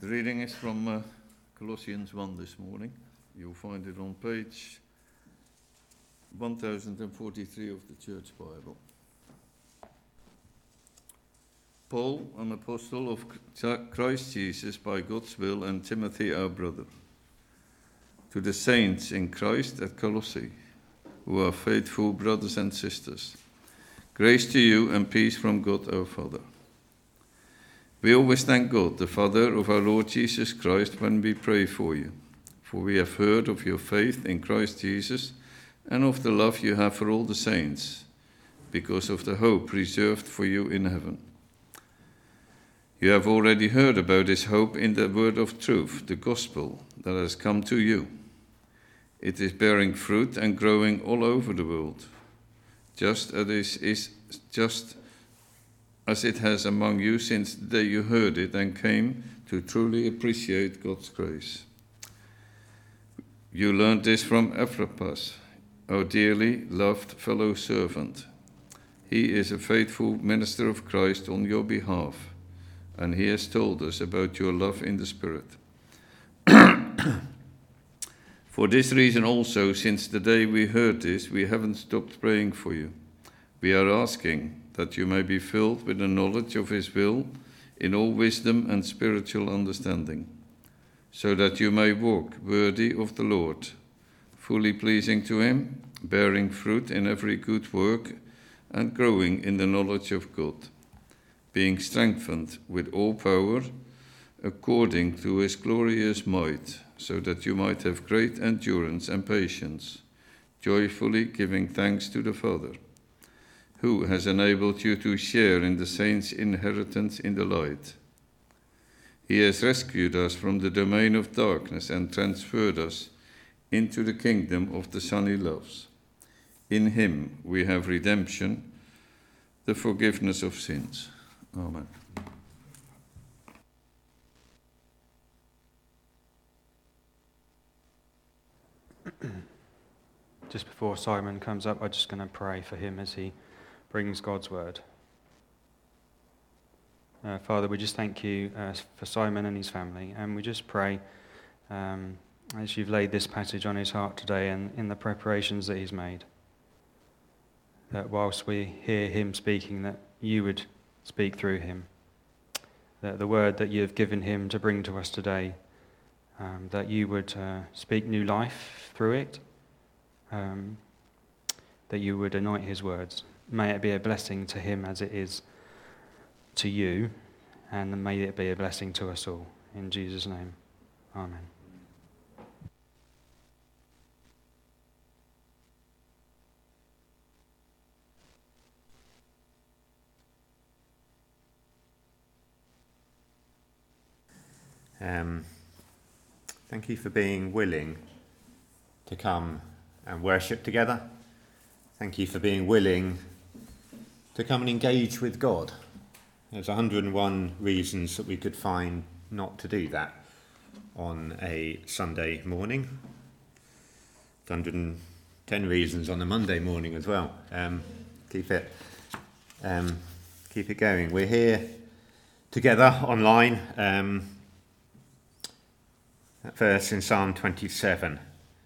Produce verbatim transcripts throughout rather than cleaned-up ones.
The reading is from uh, Colossians one this morning. You'll find it on page one thousand forty-three of the Church Bible. Paul, an apostle of Christ Jesus by God's will, and Timothy, our brother, to the saints in Christ at Colossae, who are faithful brothers and sisters, grace to you and peace from God our Father. We always thank God, the Father of our Lord Jesus Christ, when we pray for you, for we have heard of your faith in Christ Jesus and of the love you have for all the saints, because of the hope reserved for you in heaven. You have already heard about this hope in the word of truth, the gospel that has come to you. It is bearing fruit and growing all over the world, just as it is just as it has among you since the day you heard it and came to truly appreciate God's grace. You learned this from Epaphras, our dearly loved fellow servant. He is a faithful minister of Christ on your behalf, and he has told us about your love in the Spirit. For this reason also, since the day we heard this, we haven't stopped praying for you. We are asking that you may be filled with the knowledge of his will in all wisdom and spiritual understanding, so that you may walk worthy of the Lord, fully pleasing to him, bearing fruit in every good work and growing in the knowledge of God, being strengthened with all power according to his glorious might, so that you might have great endurance and patience, joyfully giving thanks to the Father, who has enabled you to share in the saints' inheritance in the light. He has rescued us from the domain of darkness and transferred us into the kingdom of the Son he loves. In him we have redemption, the forgiveness of sins. Amen. Just before Simon comes up, I'm just going to pray for him as he brings God's word. Uh, Father, we just thank you uh, for Simon and his family, and we just pray um, as you've laid this passage on his heart today and in the preparations that he's made, that whilst we hear him speaking, that you would speak through him, that the word that you have given him to bring to us today, um, that you would uh, speak new life through it, um, that you would anoint his words. May it be a blessing to him as it is to you, and may it be a blessing to us all. In Jesus' name, amen. Um, thank you for being willing to come and worship together. Thank you for being willing to come and engage with God. There's one hundred and one reasons that we could find not to do that on a Sunday morning. one hundred and ten reasons on a Monday morning as well. Um, keep it, um, keep it going. We're here together online. Um, that verse in Psalm twenty-seven.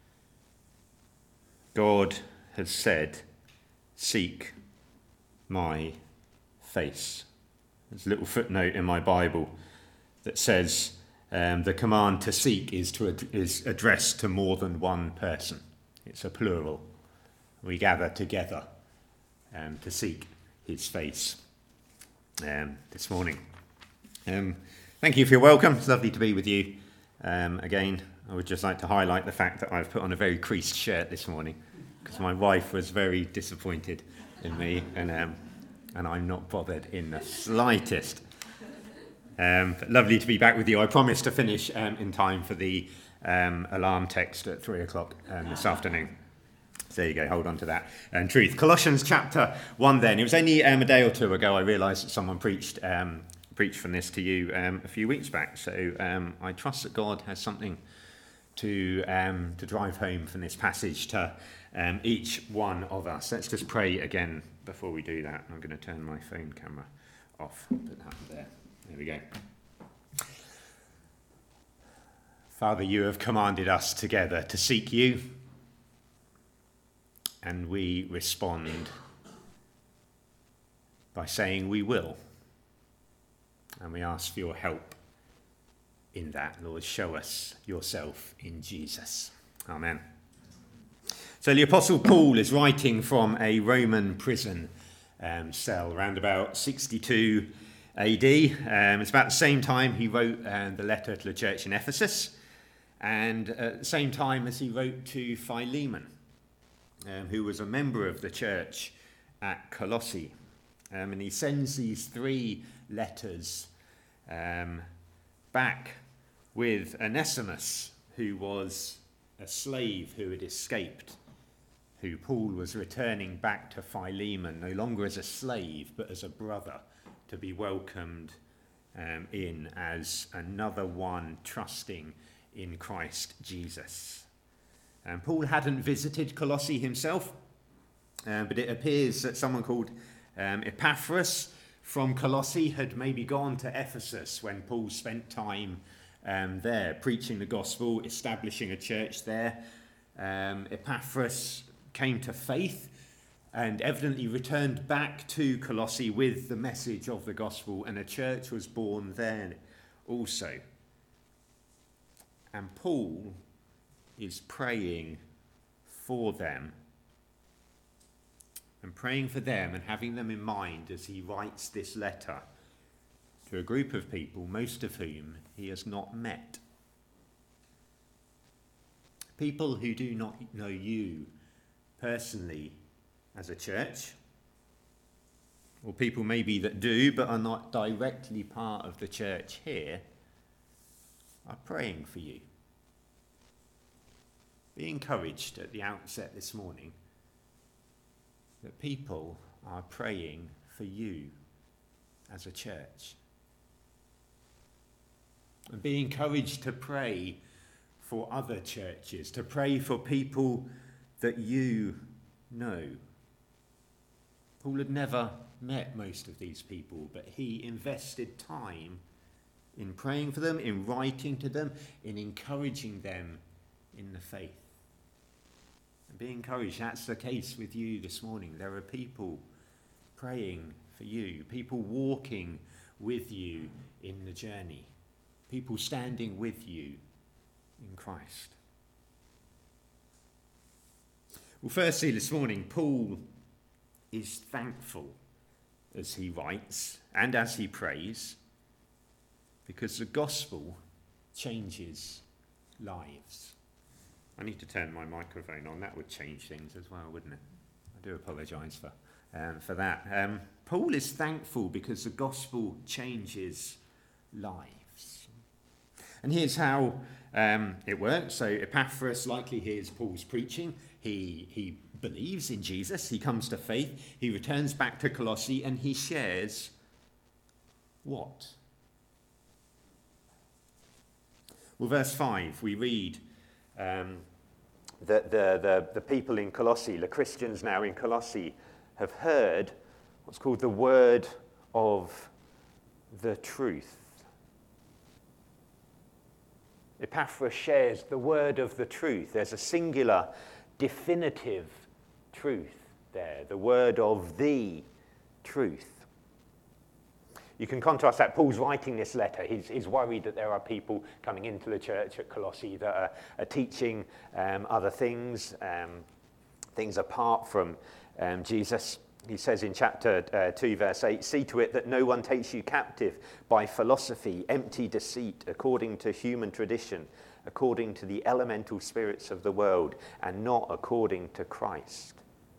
God has said, "Seek my face." There's a little footnote in my Bible that says um, the command to seek is to ad- is addressed to more than one person. It's a plural. We gather together um, to seek his face um, this morning. Um, thank you for your welcome. It's lovely to be with you. Um, again, I would just like to highlight the fact that I've put on a very creased shirt this morning because my wife was very disappointed in me, and um, and I'm not bothered in the slightest. Um, but lovely to be back with you. I promised to finish um, in time for the um, alarm text at three o'clock um, this afternoon. So there you go, hold on to that. And truth. Colossians chapter one then. It was only um, a day or two ago I realised that someone preached um, preached from this to you um, a few weeks back. So um, I trust that God has something to um, to drive home from this passage to um, each one of us. Let's just pray again before we do that. I'm going to turn my phone camera off. Put that there. There we go. Father, you have commanded us together to seek you, and we respond by saying we will. And we ask for your help in that. Lord, show us yourself in Jesus. Amen. So the Apostle Paul is writing from a Roman prison um, cell around about sixty-two A D. Um, it's about the same time he wrote uh, the letter to the church in Ephesus, and at the same time as he wrote to Philemon, um, who was a member of the church at Colossae. Um, and he sends these three letters um, back with Onesimus, who was a slave who had escaped, who Paul was returning back to Philemon, no longer as a slave, but as a brother, to be welcomed um, in as another one trusting in Christ Jesus. And Paul hadn't visited Colossae himself, uh, but it appears that someone called um, Epaphras from Colossae had maybe gone to Ephesus when Paul spent time um, there, preaching the gospel, establishing a church there. Um, Epaphras came to faith and evidently returned back to Colossae with the message of the gospel, and a church was born there also. And Paul is praying for them, and praying for them and having them in mind as he writes this letter to a group of people, most of whom he has not met. People who do not know you personally as a church, or people maybe that do but are not directly part of the church here, are praying for you. Be encouraged at the outset this morning that people are praying for you as a church. And be encouraged to pray for other churches, to pray for people that you know. Paul had never met most of these people, but he invested time in praying for them, in writing to them, in encouraging them in the faith. And be encouraged, that's the case with you this morning. There are people praying for you, people walking with you in the journey, people standing with you in Christ. Well, firstly, this morning, Paul is thankful as he writes and as he prays, because the gospel changes lives. I need to turn my microphone on. That would change things as well, wouldn't it? I do apologise for um, for that. Um, Paul is thankful because the gospel changes lives. And here's how um, it works. So Epaphras likely hears Paul's preaching. He, he believes in Jesus. He comes to faith. He returns back to Colossae and he shares what? Well, verse five, we read um, that the, the, the people in Colossae, the Christians now in Colossae, have heard what's called the word of the truth. Epaphras shares the word of the truth. There's a singular, definitive truth there, the word of the truth. You can contrast that. Paul's writing this letter. He's, he's worried that there are people coming into the church at Colossae that are, are teaching um, other things, um, things apart from um, Jesus. He says in chapter uh, two, verse eight, "See to it that no one takes you captive by philosophy, empty deceit, according to human tradition, according to the elemental spirits of the world, and not according to Christ."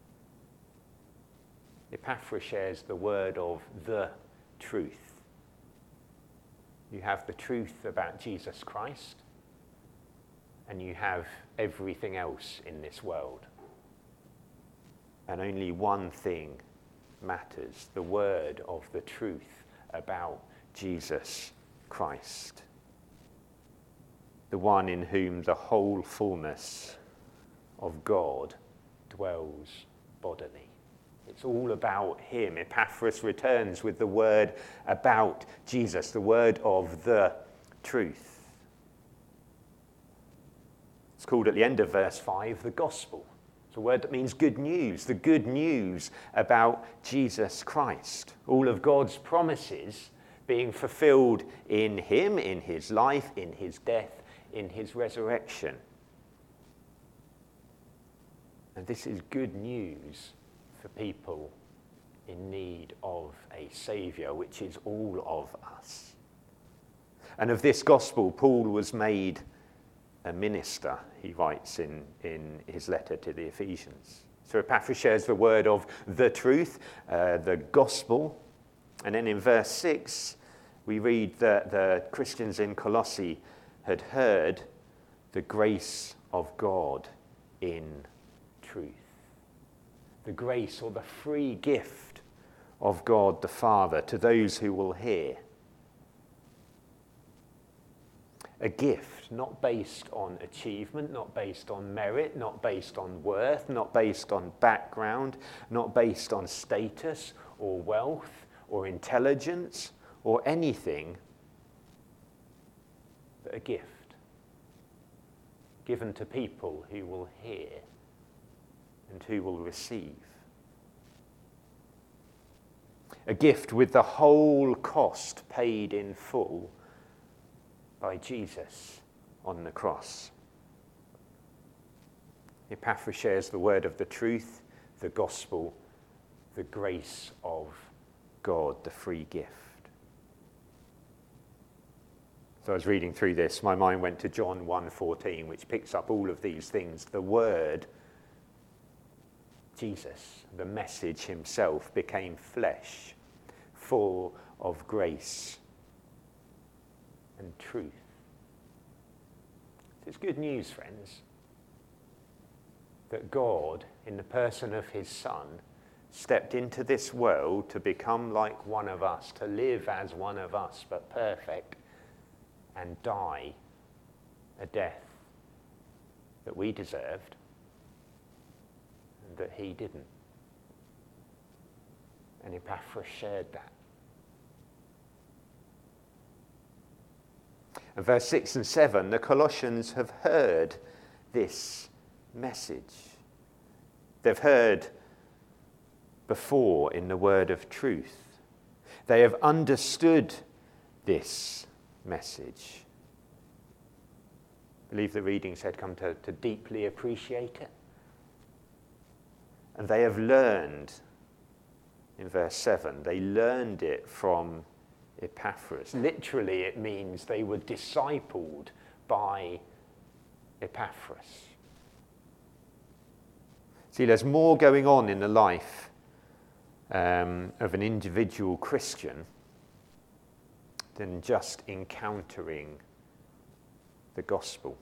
Epaphras shares the word of the truth. You have the truth about Jesus Christ, and you have everything else in this world. And only one thing matters, the word of the truth about Jesus Christ, the one in whom the whole fullness of God dwells bodily. It's all about him. Epaphras returns with the word about Jesus, the word of the truth. called at the end of verse five the gospel. It's a word that means good news, the good news about Jesus Christ. All of God's promises being fulfilled in him, in his life, in his death, in his resurrection. And this is good news for people in need of a saviour, which is all of us. And of this gospel, Paul was made a minister, he writes in, in his letter to the Ephesians. So Epaphras shares the word of the truth, uh, the gospel. And then in verse six, we read that the Christians in Colossae had heard the grace of God in truth. The grace or the free gift of God the Father to those who will hear. A gift not based on achievement, not based on merit, not based on worth, not based on background, not based on status or wealth or intelligence or anything, but a gift given to people who will hear and who will receive. A gift with the whole cost paid in full by Jesus on the cross. Epaphras shares the word of the truth, the gospel, the grace of God, the free gift. So I was reading through this, my mind went to John one fourteen, which picks up all of these things. The word, Jesus, the message himself, became flesh, full of grace and truth. It's good news, friends, that God, in the person of his Son, stepped into this world to become like one of us, to live as one of us, but perfect, and die a death that we deserved and that he didn't. And Epaphras shared that. And verse six and seven, the Colossians have heard this message. They've heard before in the word of truth. They have understood this message. I believe the reading said come to, to deeply appreciate it. And they have learned, in verse seven, they learned it from Epaphras. Literally, it means they were discipled by Epaphras. See, there's more going on in the life um, of an individual Christian than just encountering the gospel.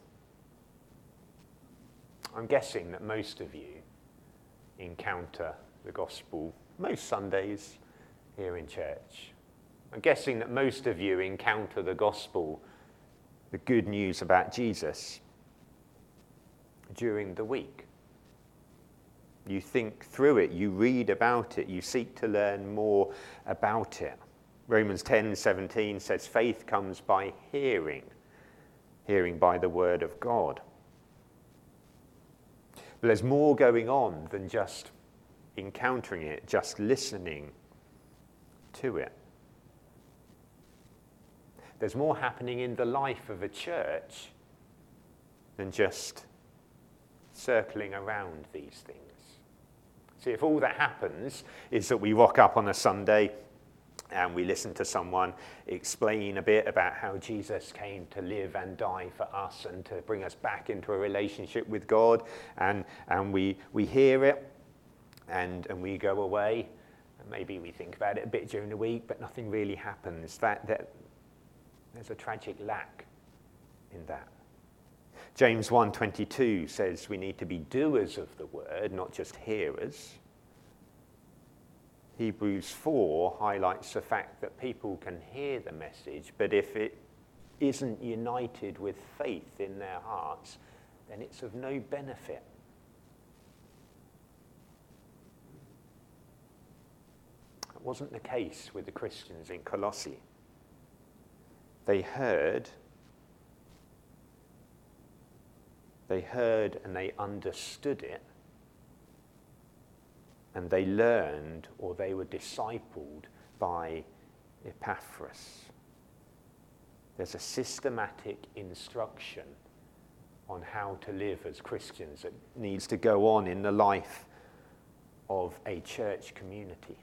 I'm guessing that most of you encounter the gospel most Sundays here in church. I'm guessing that most of you encounter the gospel, the good news about Jesus, during the week. You think through it, you read about it, you seek to learn more about it. Romans ten seventeen says faith comes by hearing, hearing by the word of God. But there's more going on than just encountering it, just listening to it. There's more happening in the life of a church than just circling around these things. See, if all that happens is that we rock up on a Sunday and we listen to someone explain a bit about how Jesus came to live and die for us and to bring us back into a relationship with God, and, and we, we hear it and, and we go away, and maybe we think about it a bit during the week, but nothing really happens. That, that There's a tragic lack in that. James one twenty-two says we need to be doers of the word, not just hearers. Hebrews four highlights the fact that people can hear the message, but if it isn't united with faith in their hearts, then it's of no benefit. It wasn't the case with the Christians in Colossae. They heard, They heard and they understood it, and they learned, or they were discipled by Epaphras. There's a systematic instruction on how to live as Christians that needs to go on in the life of a church community.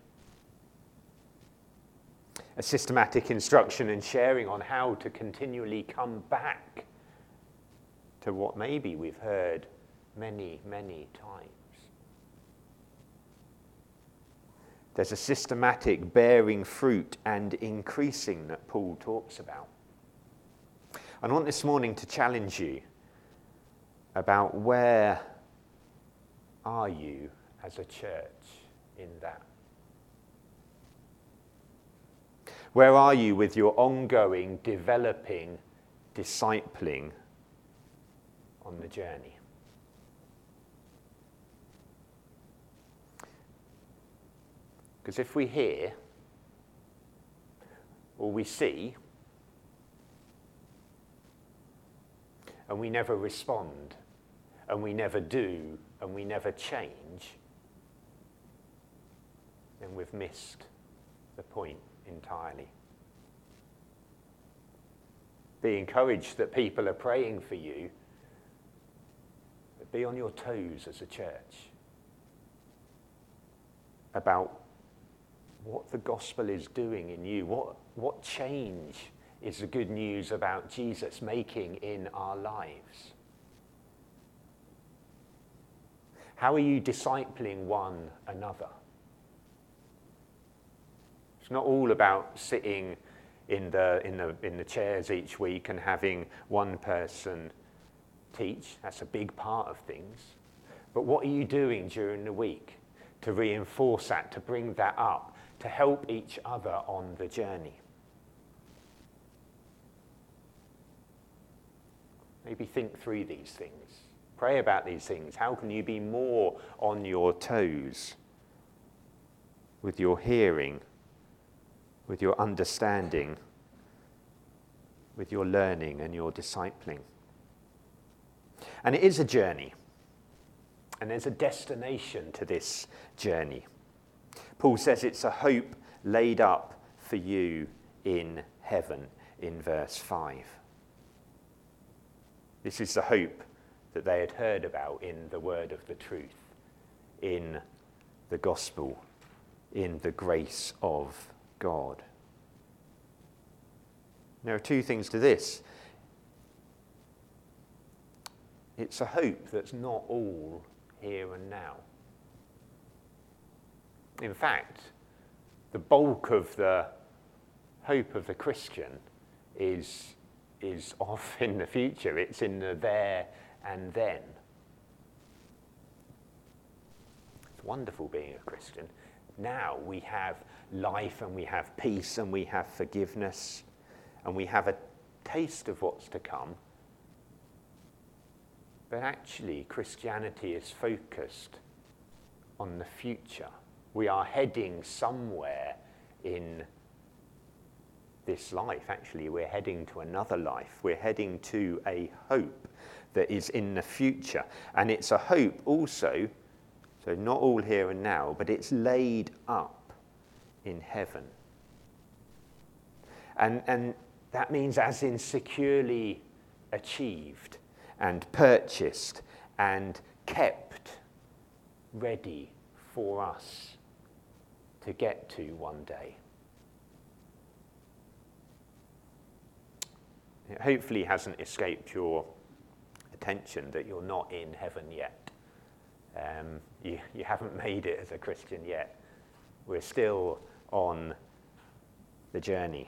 A systematic instruction and sharing on how to continually come back to what maybe we've heard many, many times. There's a systematic bearing fruit and increasing that Paul talks about. I want this morning to challenge you about where are you as a church in that? Where are you with your ongoing, developing, discipling on the journey? Because if we hear or we see and we never respond and we never do and we never change, then we've missed the point entirely. Be encouraged that people are praying for you, but be on your toes as a church about what the gospel is doing in you, what, what change is the good news about Jesus making in our lives. How are you discipling one another? It's not all about sitting in the, in the, in the chairs each week and having one person teach. That's a big part of things. But what are you doing during the week to reinforce that, to bring that up, to help each other on the journey? Maybe think through these things. Pray about these things. How can you be more on your toes with your hearing, with your understanding, with your learning and your discipling? And it is a journey. And there's a destination to this journey. Paul says it's a hope laid up for you in heaven in verse five. This is the hope that they had heard about in the word of the truth, in the gospel, in the grace of God. There are two things to this. It's a hope that's not all here and now. In fact, the bulk of the hope of the Christian is, is off in the future. It's in the there and then. It's wonderful being a Christian. Now we have life and we have peace and we have forgiveness and we have a taste of what's to come. But actually, Christianity is focused on the future. We are heading somewhere in this life. Actually, we're heading to another life. We're heading to a hope that is in the future. And it's a hope also, so not all here and now, but it's laid up in heaven. And, and that means as in securely achieved and purchased and kept ready for us to get to one day. It hopefully hasn't escaped your attention that you're not in heaven yet. Um, you, you haven't made it as a Christian yet. We're still on the journey.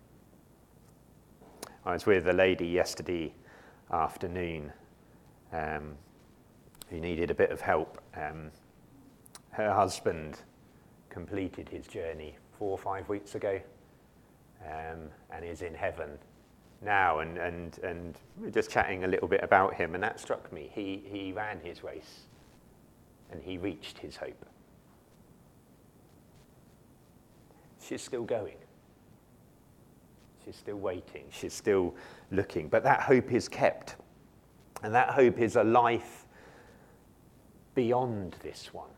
I was with a lady yesterday afternoon um, who needed a bit of help. Um, her husband completed his journey four or five weeks ago um, and is in heaven now, and, and, and we're just chatting a little bit about him, and that struck me. He, he ran his race and he reached his hope. She's still going. She's still waiting. She's still looking. But that hope is kept. And that hope is a life beyond this one.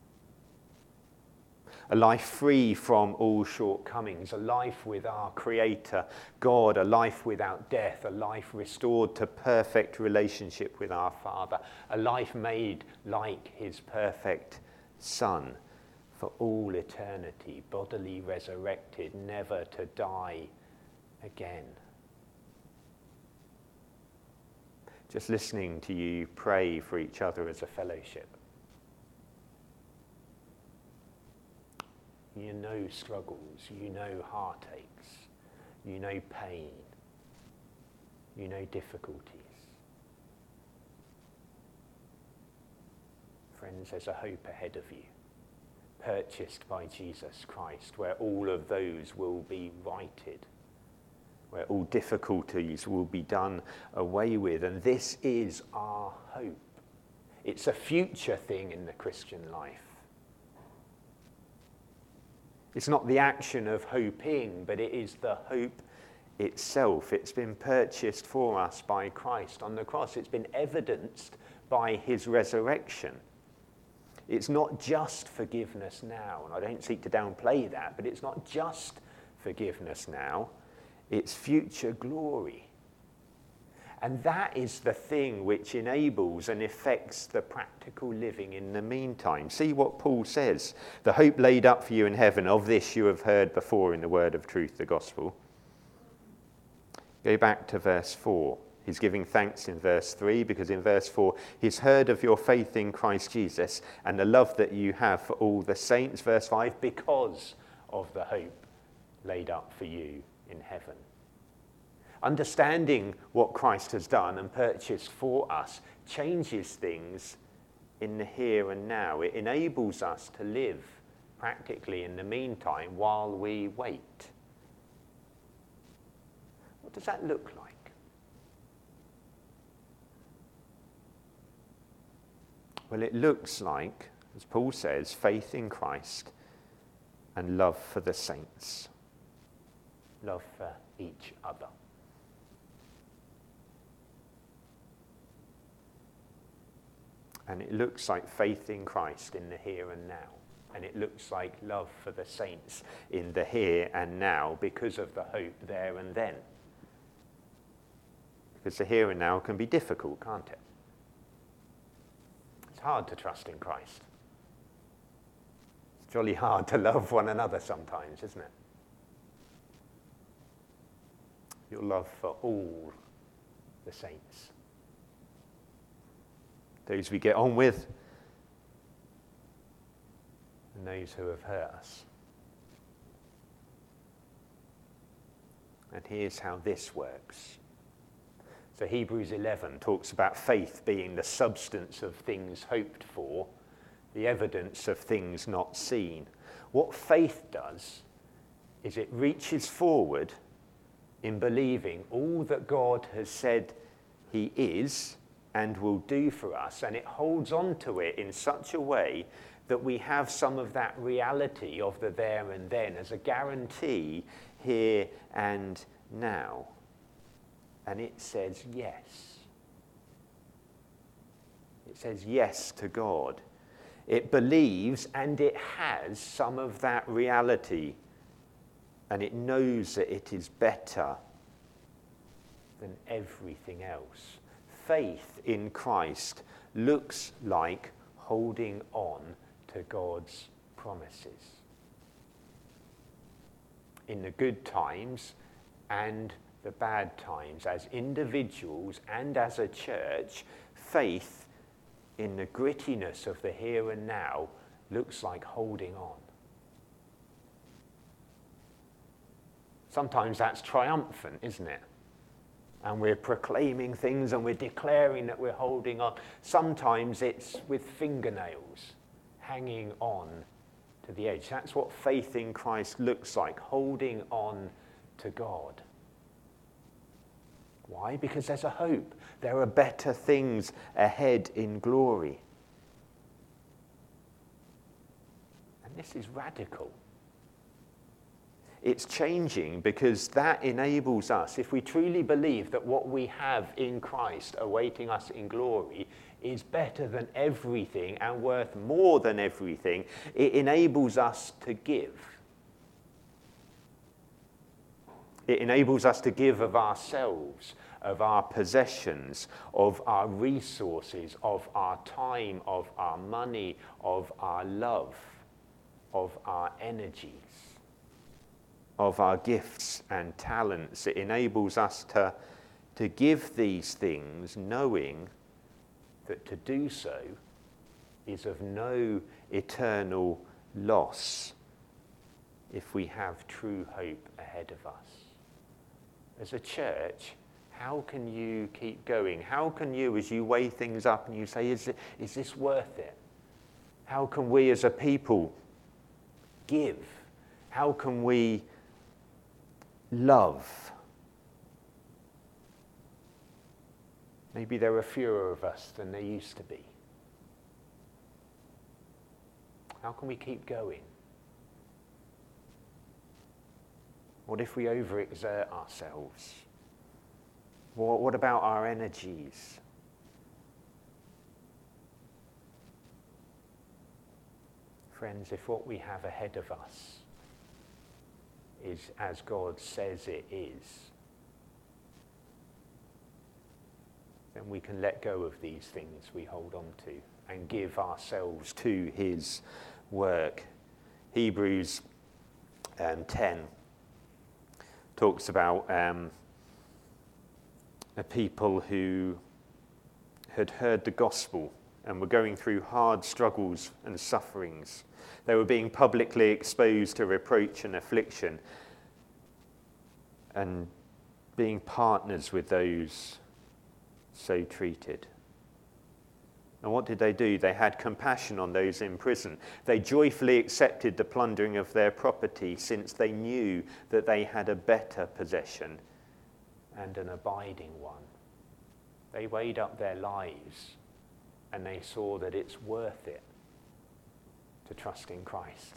A life free from all shortcomings, a life with our Creator, God, a life without death, a life restored to perfect relationship with our Father, a life made like his perfect Son for all eternity, bodily resurrected, never to die again. Just listening to you pray for each other as a fellowship. You know struggles, you know heartaches, you know pain, you know difficulties. Friends, there's a hope ahead of you, purchased by Jesus Christ, where all of those will be righted, where all difficulties will be done away with. And this is our hope. It's a future thing in the Christian life. It's not the action of hoping, but it is the hope itself. It's been purchased for us by Christ on the cross. It's been evidenced by his resurrection. It's not just forgiveness now, and I don't seek to downplay that, but it's not just forgiveness now. It's future glory. And that is the thing which enables and affects the practical living in the meantime. See what Paul says. The hope laid up for you in heaven, of this you have heard before in the word of truth, the gospel. Go back to verse four. He's giving thanks in verse three, because in verse four, he's heard of your faith in Christ Jesus and the love that you have for all the saints. Verse five, because of the hope laid up for you in heaven. Understanding what Christ has done and purchased for us changes things in the here and now. It enables us to live practically in the meantime while we wait. What does that look like? Well, it looks like, as Paul says, faith in Christ and love for the saints. Love for each other. And it looks like faith in Christ in the here and now. And it looks like love for the saints in the here and now because of the hope there and then. Because the here and now can be difficult, can't it? It's hard to trust in Christ. It's jolly hard to love one another sometimes, isn't it? Your love for all the saints. Those we get on with, and those who have hurt us. And here's how this works. So Hebrews eleven talks about faith being the substance of things hoped for, the evidence of things not seen. What faith does is it reaches forward in believing all that God has said he is and will do for us, and it holds on to it in such a way that we have some of that reality of the there and then as a guarantee here and now. And it says yes. It says yes to God. It believes and it has some of that reality, and it knows that it is better than everything else. Faith in Christ looks like holding on to God's promises. In the good times and the bad times, as individuals and as a church, faith in the grittiness of the here and now looks like holding on. Sometimes that's triumphant, isn't it? And we're proclaiming things and we're declaring that we're holding on. Sometimes it's with fingernails hanging on to the edge. That's what faith in Christ looks like, holding on to God. Why? Because there's a hope. There are better things ahead in glory. And this is radical. it's changing, because that enables us, if we truly believe that what we have in Christ awaiting us in glory is better than everything and worth more than everything, it enables us to give. It enables us to give of ourselves, of our possessions, of our resources, of our time, of our money, of our love, of our energies, of our gifts and talents. It enables us to, to give these things, knowing that to do so is of no eternal loss if we have true hope ahead of us. As a church, how can you keep going? How can you, as you weigh things up and you say, is, it, is this worth it? How can we as a people give? How can we love? Maybe there are fewer of us than there used to be. How can we keep going? What if we overexert ourselves? What, what about our energies? Friends, if what we have ahead of us is as God says it is, then we can let go of these things we hold on to and give ourselves to his work. Hebrews um, ten talks about um, a people who had heard the gospel and were going through hard struggles and sufferings. They were being publicly exposed to reproach and affliction and being partners with those so treated. And what did they do? They had compassion on those in prison. They joyfully accepted the plundering of their property, since they knew that they had a better possession and an abiding one. They weighed up their lives and they saw that it's worth it to trust in Christ.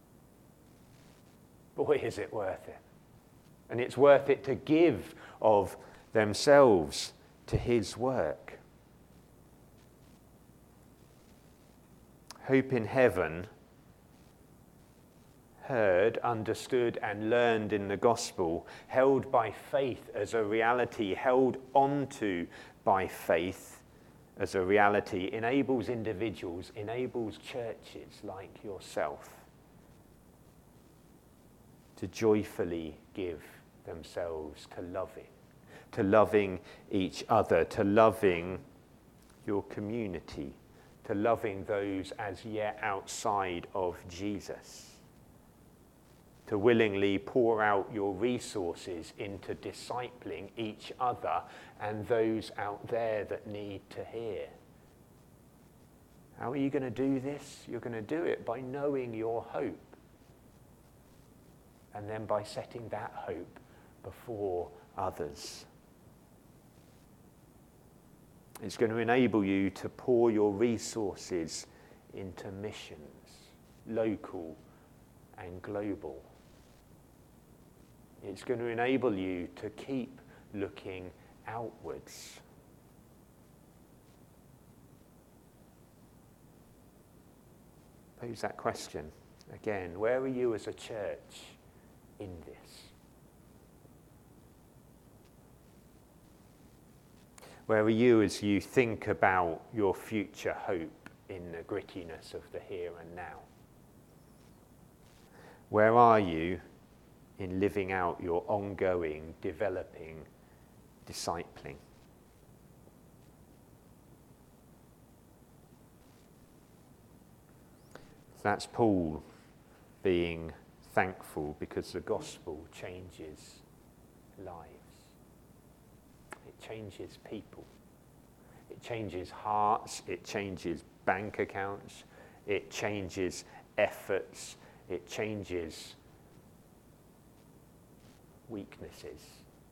Boy, is it worth it. And it's worth it to give of themselves to his work. Hope in heaven, heard, understood, and learned in the gospel, held by faith as a reality, held onto by faith as a reality, enables individuals, enables churches like yourself to joyfully give themselves to loving, to loving each other, to loving your community, to loving those as yet outside of Jesus, to willingly pour out your resources into discipling each other and those out there that need to hear. How are you going to do this? You're going to do it by knowing your hope, and then by setting that hope before others. It's going to enable you to pour your resources into missions, local and global. It's going to enable you to keep looking outwards. Pose that question again. Where are you as a church in this? Where are you as you think about your future hope in the grittiness of the here and now? Where are you in living out your ongoing, developing, discipling? That's Paul being thankful because the gospel changes lives. It changes people. It changes hearts. It changes bank accounts. It changes efforts. It changes weaknesses.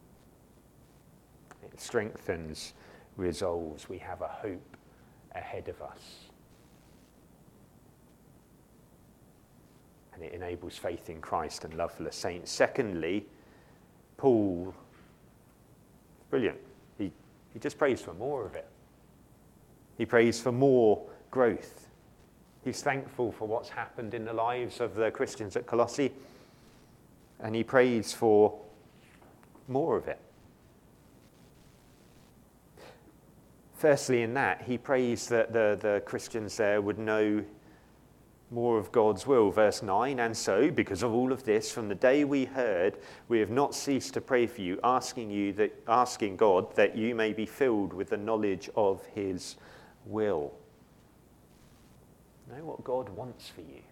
It strengthens resolves. We have a hope ahead of us. and it enables faith in Christ and love for the saints. Secondly, Paul, brilliant, he, he just prays for more of it. He prays for more growth. He's thankful for what's happened in the lives of the Christians at Colossae, and he prays for more of it. Firstly, in that, he prays that the, the Christians there would know more of God's will. Verse nine, and so, because of all of this, from the day we heard, we have not ceased to pray for you, asking you that, asking God that you may be filled with the knowledge of his will. Know what God wants for you.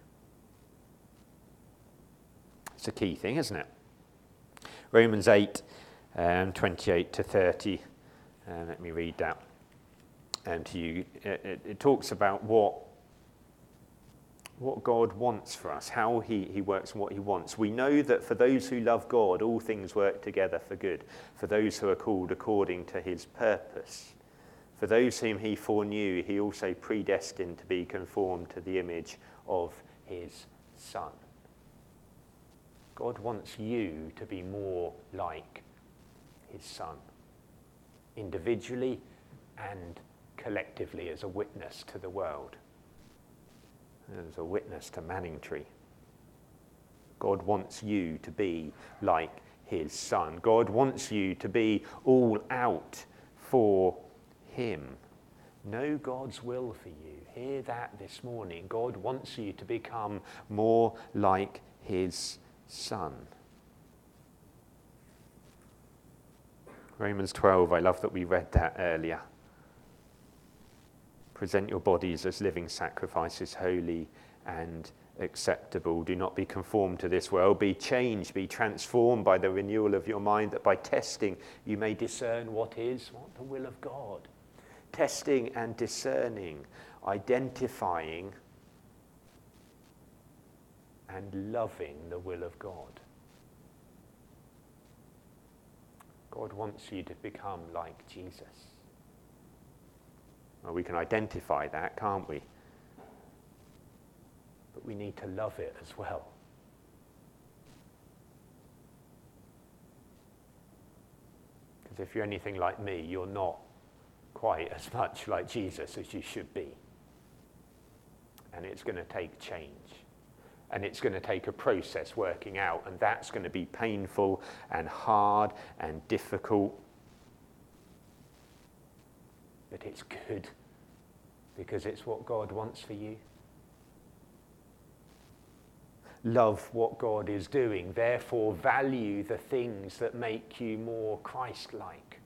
It's a key thing, isn't it? Romans eight, um, twenty-eight to thirty. Uh, let me read that um, to you. It, it, it talks about what what God wants for us, how he, he works and what he wants. We know that for those who love God, all things work together for good, for those who are called according to his purpose. For those whom he foreknew, he also predestined to be conformed to the image of his Son. God wants you to be more like his Son, individually and collectively as a witness to the world, as a witness to Manningtree. God wants you to be like his Son. God wants you to be all out for him. Know God's will for you. Hear that this morning. God wants you to become more like his Son. Romans twelve, I love that we read that earlier. Present your bodies as living sacrifices, holy and acceptable. Do not be conformed to this world. Be changed, be transformed by the renewal of your mind, that by testing you may discern what is, what the will of God. Testing and discerning, identifying and loving the will of God. God wants you to become like Jesus. Well, we can identify that, can't we? But we need to love it as well. Because if you're anything like me, you're not quite as much like Jesus as you should be. And it's going to take change. And it's going to take a process working out, and that's going to be painful and hard and difficult. But it's good, because it's what God wants for you. Love what God is doing, therefore value the things that make you more Christ-like.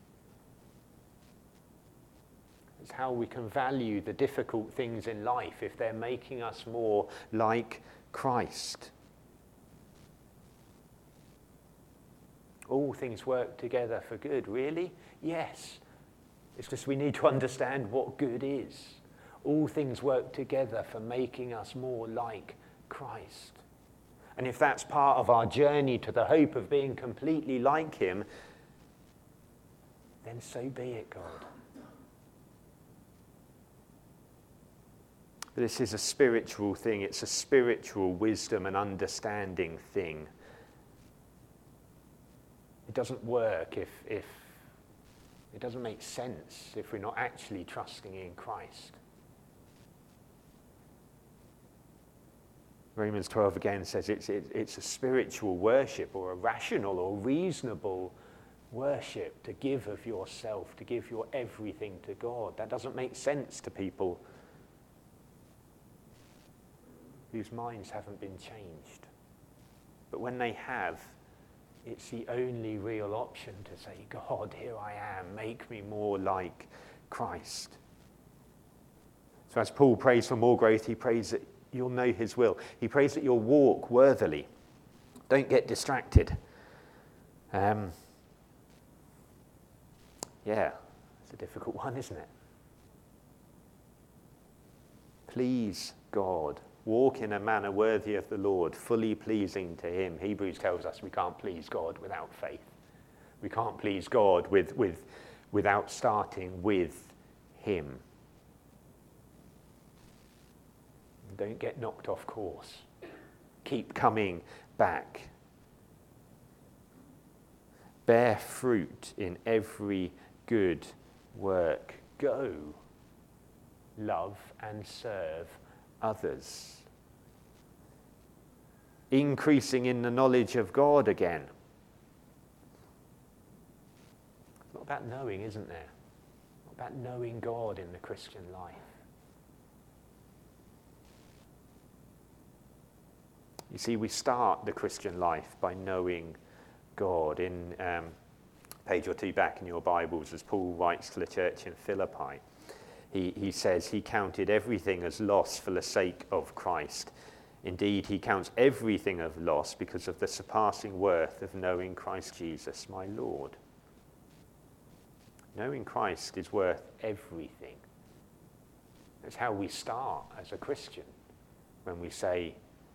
It's how we can value the difficult things in life if they're making us more like Christ. All things work together for good, really? Yes. It's just we need to understand what good is. All things work together for making us more like Christ. And if that's part of our journey to the hope of being completely like him, then so be it, God. This is a spiritual thing. It's a spiritual wisdom and understanding thing. It doesn't work if, if it doesn't make sense if we're not actually trusting in Christ. Romans twelve again says it's, it, it's a spiritual worship, or a rational or reasonable worship, to give of yourself, to give your everything to God. That doesn't make sense to people whose minds haven't been changed. But when they have, it's the only real option to say, God, here I am, make me more like Christ. So as Paul prays for more growth, he prays that you'll know his will. He prays that you'll walk worthily. Don't get distracted. Um, yeah, it's a difficult one, isn't it? Please God. Walk in a manner worthy of the Lord, fully pleasing to him. Hebrews tells us we can't please God without faith. We can't please God with, with, without starting with him. Don't get knocked off course. Keep coming back. Bear fruit in every good work. Go, love and serve others. Increasing in the knowledge of God again. It's not about knowing, isn't there? It's not about knowing God in the Christian life. You see, we start the Christian life by knowing God. In um, page or two back in your Bibles, as Paul writes to the church in Philippi, he, he says he counted everything as loss for the sake of Christ. Indeed, he counts everything as loss because of the surpassing worth of knowing Christ Jesus, my Lord. Knowing Christ is worth everything. That's how we start as a Christian, when we say,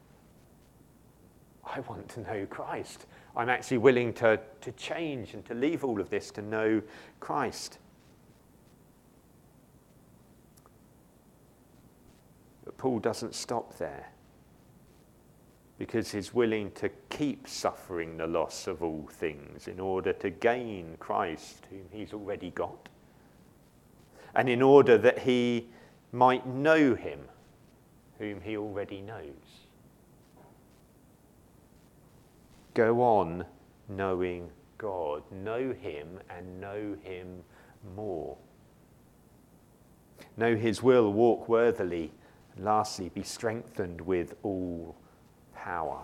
I want to know Christ. I'm actually willing to, to change and to leave all of this to know Christ. But Paul doesn't stop there, because he's willing to keep suffering the loss of all things in order to gain Christ, whom he's already got, and in order that he might know him, whom he already knows. Go on knowing God. Know him and know him more. Know his will, walk worthily, and lastly, be strengthened with all power.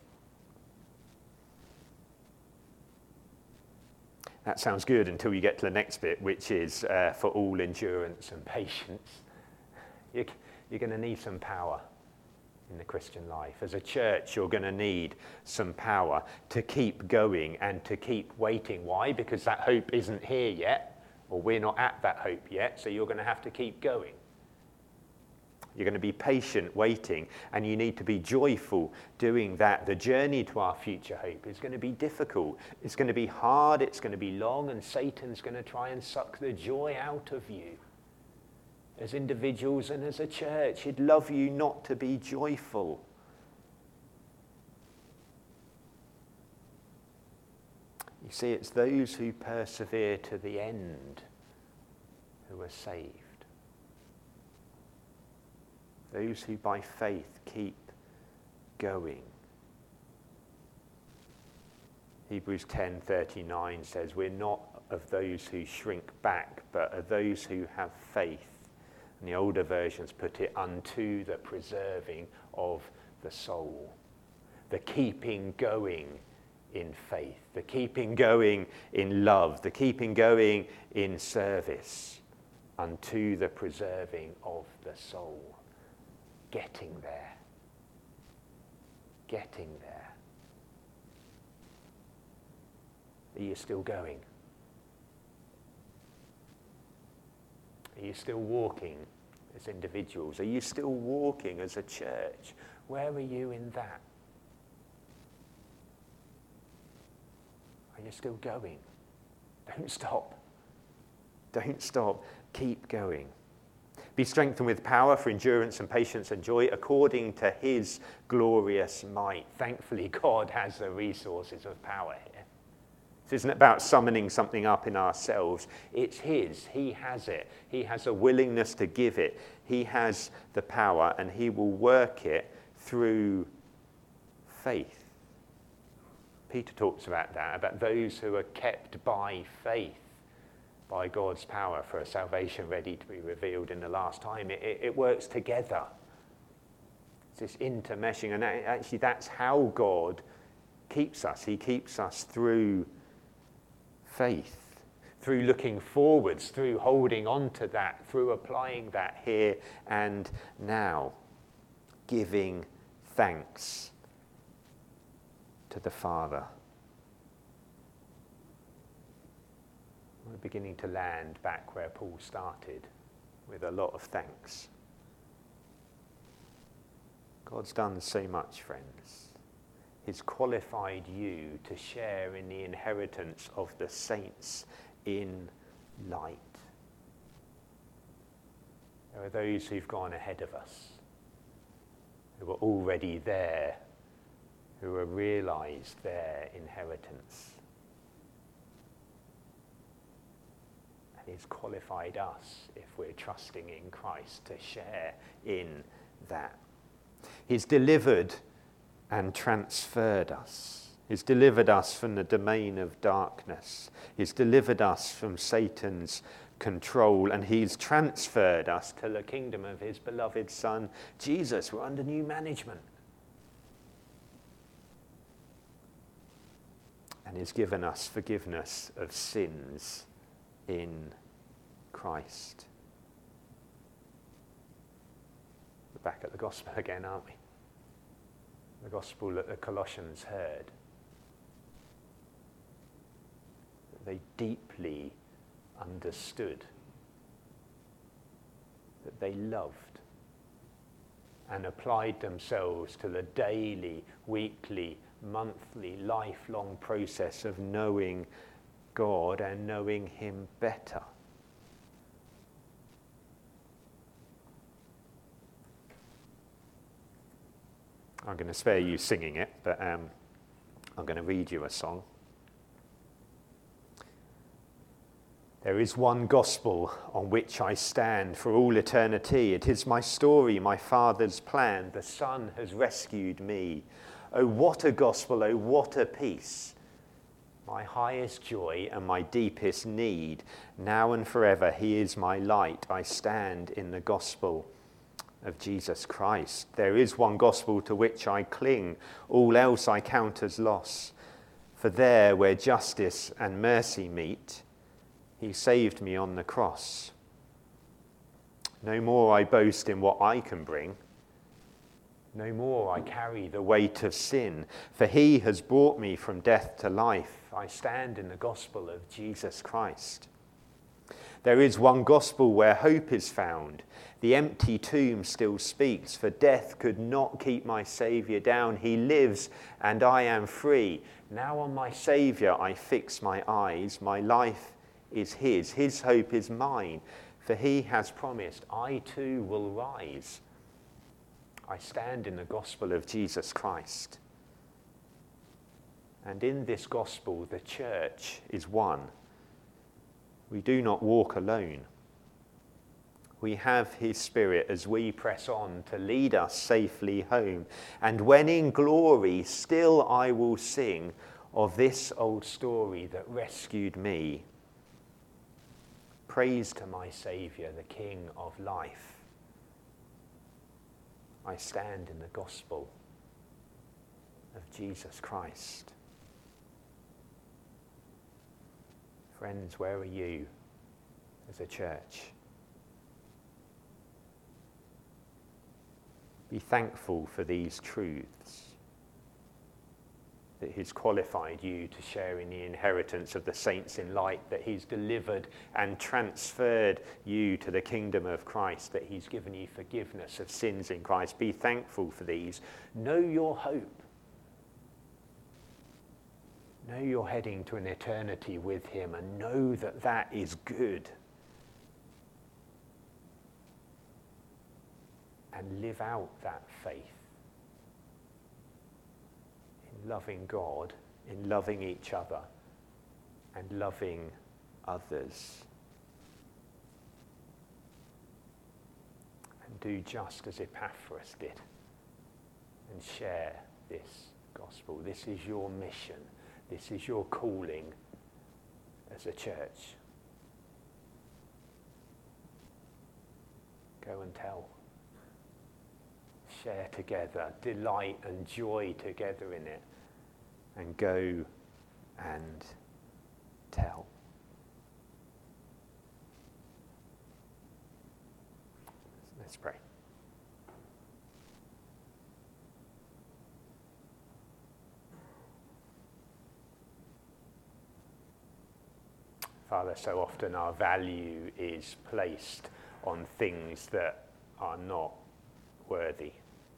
That sounds good until you get to the next bit, which is uh, for all endurance and patience. You're, you're going to need some power in the Christian life. As a church, you're going to need some power to keep going and to keep waiting. Why? Because that hope isn't here yet, or we're not at that hope yet, so you're going to have to keep going. You're going to be patient waiting, and you need to be joyful doing that. The journey to our future hope is going to be difficult. It's going to be hard, it's going to be long, and Satan's going to try and suck the joy out of you. As individuals and as a church, he'd love you not to be joyful. You see, it's those who persevere to the end who are saved. Those who by faith keep going. Hebrews ten thirty-nine says, we're not of those who shrink back, but of those who have faith. And the older versions put it, unto the preserving of the soul. The keeping going in faith. The keeping going in love. The keeping going in service. Unto the preserving of the soul. Getting there. Getting there. Are you still going? Are you still walking as individuals? Are you still walking as a church? Where are you in that? Are you still going? Don't stop. Don't stop. Keep going. Be strengthened with power for endurance and patience and joy according to his glorious might. Thankfully, God has the resources of power here. This isn't about summoning something up in ourselves. It's his. He has it. He has a willingness to give it. He has the power, and he will work it through faith. Peter talks about that, about those who are kept by faith, by God's power for a salvation ready to be revealed in the last time. It, it, it works together. It's this intermeshing, and actually that's how God keeps us. He keeps us through faith, through looking forwards, through holding on to that, through applying that here and now, giving thanks to the Father. We're beginning to land back where Paul started, with a lot of thanks. God's done so much, friends. He's qualified you to share in the inheritance of the saints in light. There are those who've gone ahead of us, who are already there who have realized their inheritance. And he's qualified us, if we're trusting in Christ, to share in that. He's delivered and transferred us. He's delivered us from the domain of darkness. He's delivered us from Satan's control, and he's transferred us to the kingdom of his beloved Son, Jesus. We're under new management. And he's given us forgiveness of sins in Christ. We're back at the gospel again, aren't we? The gospel that the Colossians heard. They deeply understood, that they loved and applied themselves to the daily, weekly, monthly, lifelong process of knowing God and knowing him better. I'm going to spare you singing it, but um, I'm going to read you a song. There is one gospel on which I stand for all eternity. It is my story, my Father's plan. The Son has rescued me. Oh, what a gospel, oh, what a peace. My highest joy and my deepest need. Now and forever, he is my light. I stand in the gospel of Jesus Christ. There is one gospel to which I cling. All else I count as loss. For there, where justice and mercy meet, he saved me on the cross. No more I boast in what I can bring. No more I carry the weight of sin. For he has brought me from death to life. I stand in the gospel of Jesus Christ. There is one gospel where hope is found. The empty tomb still speaks, for death could not keep my Saviour down. He lives and I am free. Now on my Saviour I fix my eyes. My life is his, his hope is mine, for he has promised, I too will rise. I stand in the gospel of Jesus Christ. And in this gospel, the church is one. We do not walk alone. We have his Spirit as we press on to lead us safely home. And when in glory, still I will sing of this old story that rescued me. Praise to my Saviour, the King of life. I stand in the gospel of Jesus Christ. Friends, where are you as a church? Be thankful for these truths, that he's qualified you to share in the inheritance of the saints in light, that he's delivered and transferred you to the kingdom of Christ, that he's given you forgiveness of sins in Christ. Be thankful for these. Know your hope. Know you're heading to an eternity with him, and know that that is good. And live out that faith. Loving God, in loving each other, and loving others. And do just as Epaphras did, and share this gospel. This is your mission. This is your calling as a church. Go and tell. Share together, delight and joy together in it, and go and tell. Let's pray. Father, so often our value is placed on things that are not worthy.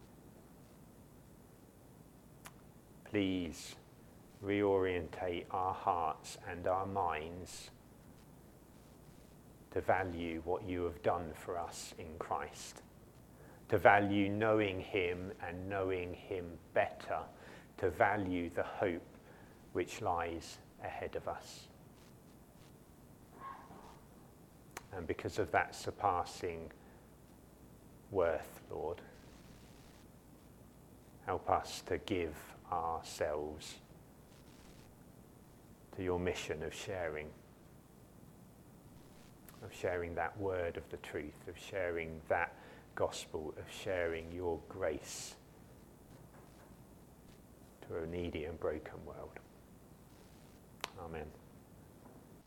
Please reorientate our hearts and our minds to value what you have done for us in Christ, to value knowing him and knowing him better, to value the hope which lies ahead of us. And because of that surpassing worth, Lord, help us to give ourselves to your mission of sharing, of sharing that word of the truth, of sharing that gospel, of sharing your grace to a needy and broken world. Amen.